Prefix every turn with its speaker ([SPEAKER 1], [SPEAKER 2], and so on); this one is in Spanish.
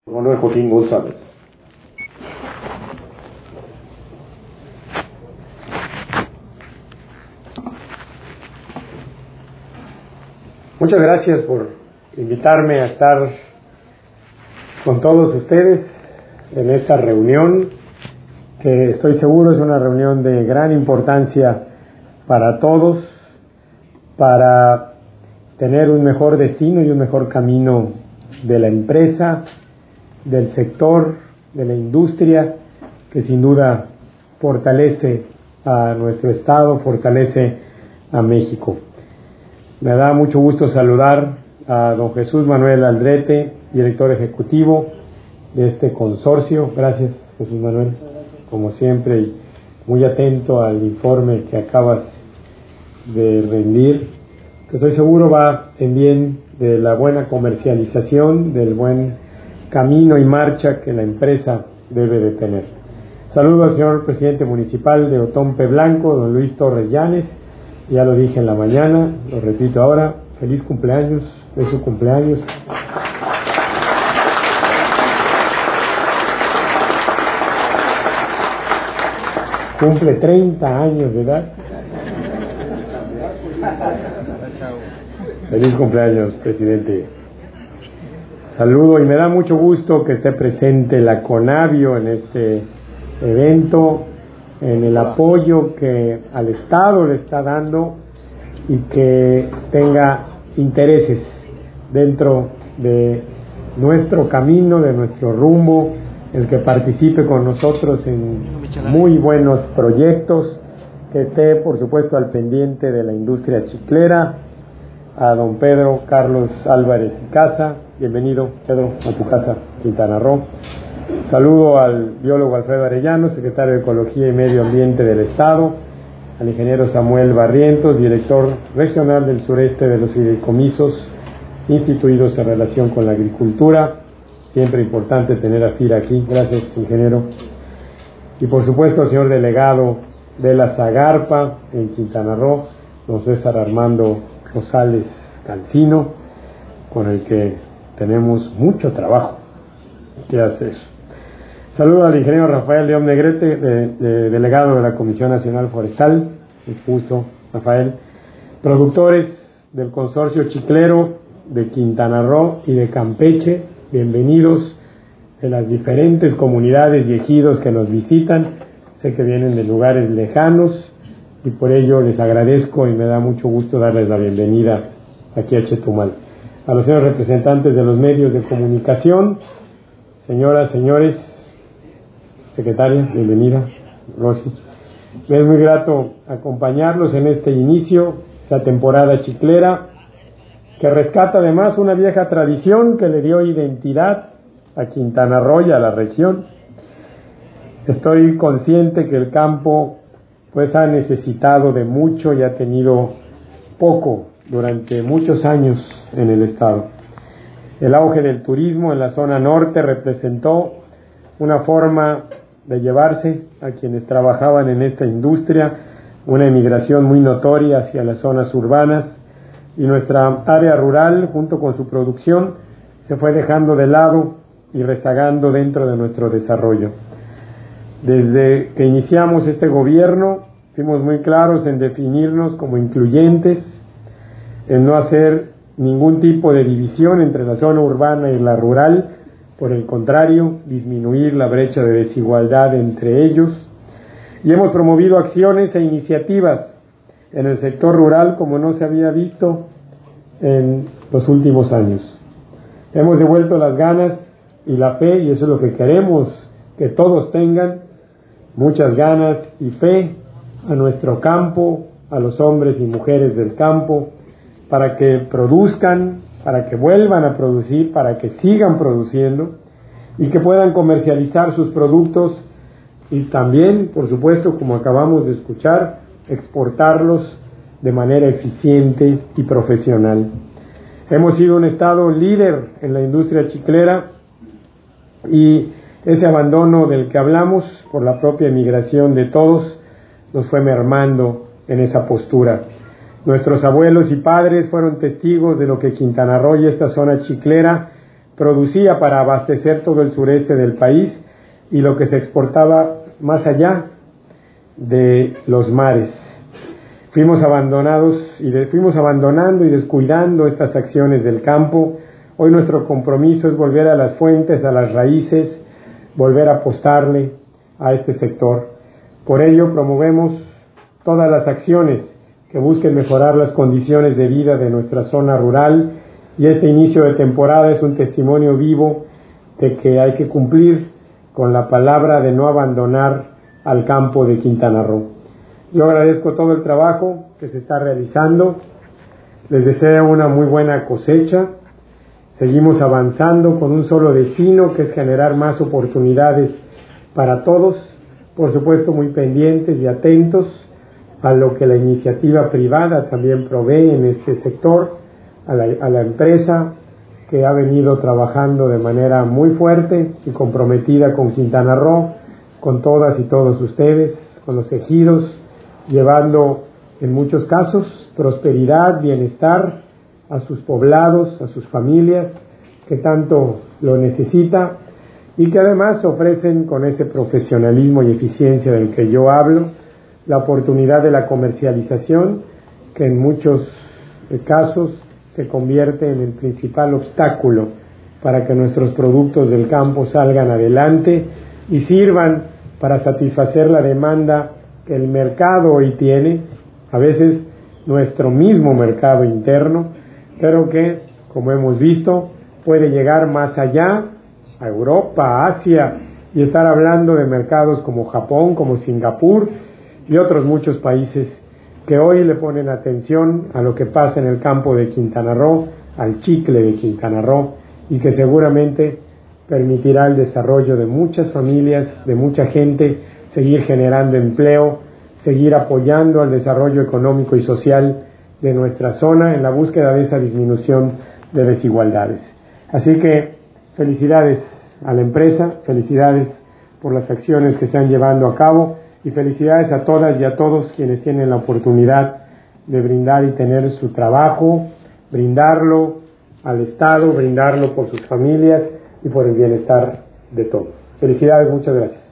[SPEAKER 1] Manuel Joaquín González. Muchas gracias por invitarme a estar con todos ustedes en esta reunión, que estoy seguro es una reunión de gran importancia para todos, para tener un mejor destino y un mejor camino de la empresa, del sector, de la industria, que sin duda fortalece a nuestro estado, fortalece a México. Me da mucho gusto saludar a don Jesús Manuel Aldrete, director ejecutivo de este consorcio. Gracias, Jesús Manuel, como siempre, y muy atento al informe que acabas de rendir, que estoy seguro va en bien de la buena comercialización, del buen camino y marcha que la empresa debe de tener. Saludo al señor presidente municipal de Otompe Blanco, don Luis Torres Llanes. Ya lo dije en la mañana, lo repito ahora, feliz cumpleaños, es su cumpleaños. Cumple 30 años de edad. Feliz cumpleaños, presidente. Saludo y me da mucho gusto que esté presente la Conavio en este evento, en el apoyo que al Estado le está dando y que tenga intereses dentro de nuestro camino, de nuestro rumbo, el que participe con nosotros en muy buenos proyectos, que esté por supuesto al pendiente de la industria chiclera. A don Pedro Carlos Álvarez y Casa, bienvenido Pedro a tu casa, Quintana Roo. Saludo al biólogo Alfredo Arellano, secretario de Ecología y Medio Ambiente del Estado, al ingeniero Samuel Barrientos, director regional del sureste de los fideicomisos instituidos en relación con la agricultura. Siempre importante tener a FIRA aquí, gracias ingeniero. Y por supuesto al señor delegado de la Zagarpa en Quintana Roo, don César Armando Rosales Cancino, con el que tenemos mucho trabajo que hacer. Saludo al ingeniero Rafael León Negrete, delegado de la Comisión Nacional Forestal, expuso Rafael, productores del consorcio chiclero de Quintana Roo y de Campeche, bienvenidos de las diferentes comunidades y ejidos que nos visitan, sé que vienen de lugares lejanos, y por ello les agradezco y me da mucho gusto darles la bienvenida aquí a Chetumal. A los señores representantes de los medios de comunicación, señoras, señores, secretaria, bienvenida, Rosy. Me es muy grato acompañarlos en este inicio, la temporada chiclera, que rescata además una vieja tradición que le dio identidad a Quintana Roo y a la región. Estoy consciente que el campo pues ha necesitado de mucho y ha tenido poco durante muchos años en el estado. El auge del turismo en la zona norte representó una forma de llevarse a quienes trabajaban en esta industria, una emigración muy notoria hacia las zonas urbanas, y nuestra área rural, junto con su producción, se fue dejando de lado y rezagando dentro de nuestro desarrollo. Desde que iniciamos este gobierno, fuimos muy claros en definirnos como incluyentes, en no hacer ningún tipo de división entre la zona urbana y la rural, por el contrario, disminuir la brecha de desigualdad entre ellos, y hemos promovido acciones e iniciativas en el sector rural como no se había visto en los últimos años. Hemos devuelto las ganas y la fe, y eso es lo que queremos que todos tengan, muchas ganas y fe a nuestro campo, a los hombres y mujeres del campo, para que produzcan, para que vuelvan a producir, para que sigan produciendo y que puedan comercializar sus productos y también, por supuesto, como acabamos de escuchar, exportarlos de manera eficiente y profesional. Hemos sido un estado líder en la industria chiclera y ese abandono del que hablamos por la propia emigración de todos nos fue mermando en esa postura. Nuestros abuelos y padres fueron testigos de lo que Quintana Roo y esta zona chiclera producía para abastecer todo el sureste del país y lo que se exportaba más allá de los mares. Fuimos abandonando y descuidando estas acciones del campo. Hoy nuestro compromiso es volver a las fuentes, a las raíces, volver a apostarle a este sector. Por ello promovemos todas las acciones que busquen mejorar las condiciones de vida de nuestra zona rural, y este inicio de temporada es un testimonio vivo de que hay que cumplir con la palabra de no abandonar al campo de Quintana Roo. Yo agradezco todo el trabajo que se está realizando, les deseo una muy buena cosecha, seguimos avanzando con un solo destino, que es generar más oportunidades para todos, por supuesto muy pendientes y atentos a lo que la iniciativa privada también provee en este sector, a la empresa que ha venido trabajando de manera muy fuerte y comprometida con Quintana Roo, con todas y todos ustedes, con los ejidos, llevando en muchos casos prosperidad, bienestar a sus poblados, a sus familias, que tanto lo necesita, y que además ofrecen con ese profesionalismo y eficiencia del que yo hablo, la oportunidad de la comercialización, que en muchos casos se convierte en el principal obstáculo para que nuestros productos del campo salgan adelante y sirvan para satisfacer la demanda que el mercado hoy tiene, a veces nuestro mismo mercado interno, pero que, como hemos visto, puede llegar más allá, a Europa, a Asia, y estar hablando de mercados como Japón, como Singapur y otros muchos países que hoy le ponen atención a lo que pasa en el campo de Quintana Roo, al chicle de Quintana Roo, y que seguramente permitirá el desarrollo de muchas familias, de mucha gente, seguir generando empleo, seguir apoyando al desarrollo económico y social de nuestra zona en la búsqueda de esa disminución de desigualdades. Así que felicidades a la empresa, felicidades por las acciones que están llevando a cabo, y felicidades a todas y a todos quienes tienen la oportunidad de brindar y tener su trabajo, brindarlo al Estado, brindarlo por sus familias y por el bienestar de todos. Felicidades, muchas gracias.